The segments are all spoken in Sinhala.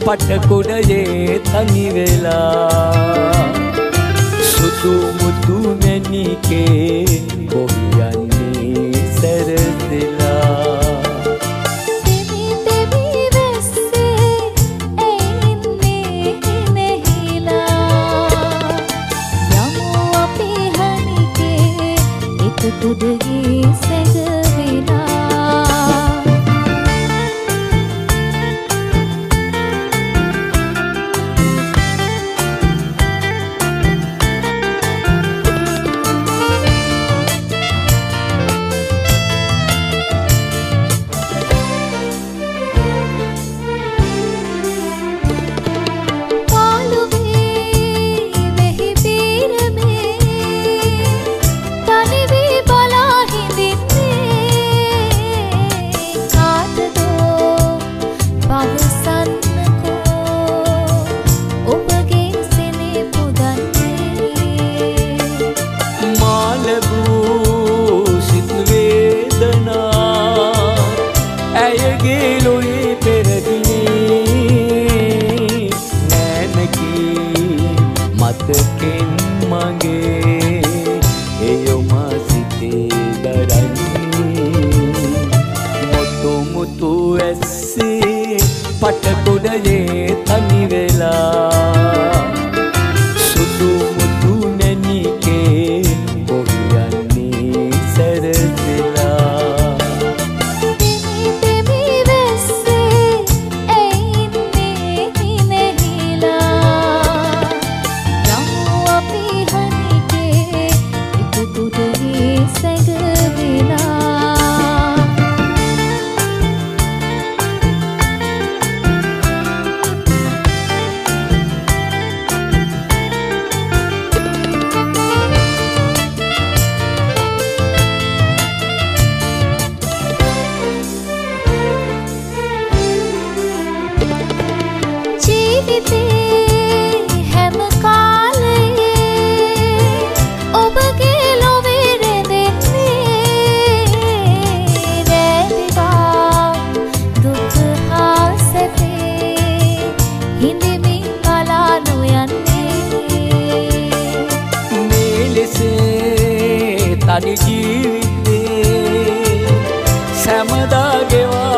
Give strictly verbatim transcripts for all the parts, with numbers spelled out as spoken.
පටකොඩයේ තනි වෙලා සුදු මුතු මැණිකේ බොහියන්නේ සැරසෙලා කුඩගේ සැඟවෙලා මතකෙන් මගේ එයොම සිතේ දරන්නේ මුතු මුතු ඇස්සේ පටකොඩයේ තනි වෙලා සුදු මුතු නැණිකේ බොහියන්නේ සැරසෙලා තනි ජීවිතේ සෑමදා ගෙවා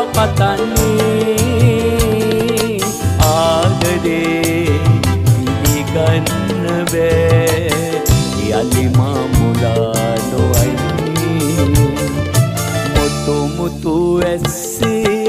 පතන්නේ ආදරේ පිළිගන්න බෑ යලි මා මුලා නොවන්නේ මුතු මුතු ඇස්සේ